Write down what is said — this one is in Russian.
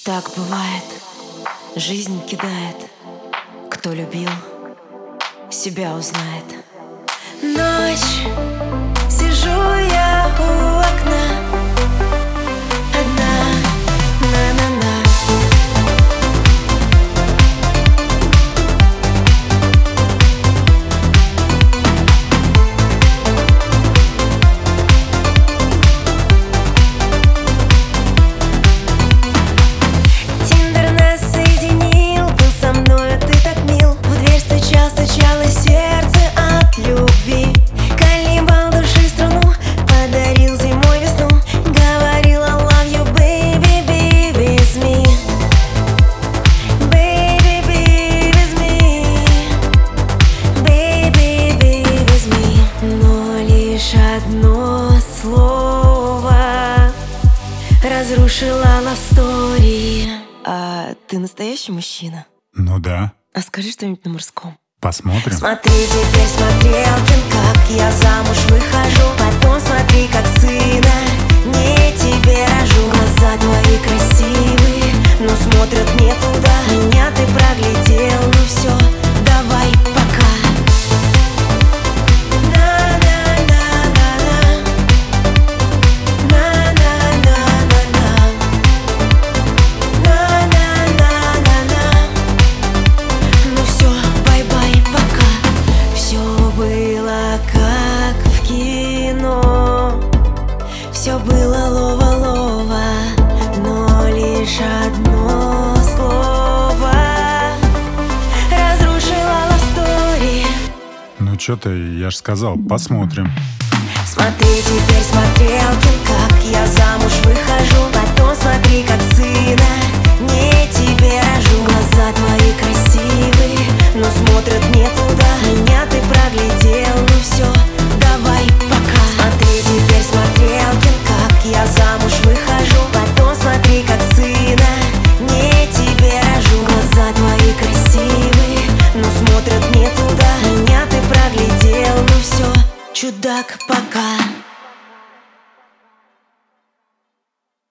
Так бывает, жизнь кидает. Кто любил, себя узнает. Ночь, сижу я у окна, одна, на-на-на. Тиндер нас соединил, был со мною ты так мил. В дверь стучал, стучало сердце от любви. Колебал души струну, подарил зимой весну. Говорил I love you, baby, be with me. Baby, be with me. Baby, be with me. Но лишь одно слово разрушила love story. А ты настоящий мужчина? Ну да. А скажи что-нибудь на мужском. Посмотрим. Смотри теперь, смотрелкин, как я замуж выхожу. Потом смотри, как сына не тебе рожу. Глаза твои красивые, но смотрят не туда. Меня ты проглядел, ну все, давай, пока. Ну все, бай-бай, пока. Все было как в кино. Все было лова-лова, но лишь одно слово разрушило love story. Ну чё ты, я ж сказал, посмотрим. Смотри теперь, смотрелкин, как я замуж выхожу. Потом смотри, как сына не тебе рожу. Глаза твои красивые, но смотрят не туда. Меня ты проглядел, ну все, давай, пока. Смотри теперь, смотрелкин, как я замуж выхожу. Потом смотри, как сына не тебе рожу. Глаза твои красивые, но смотрят не туда. Меня ты проглядел, ну все, чудак, пока.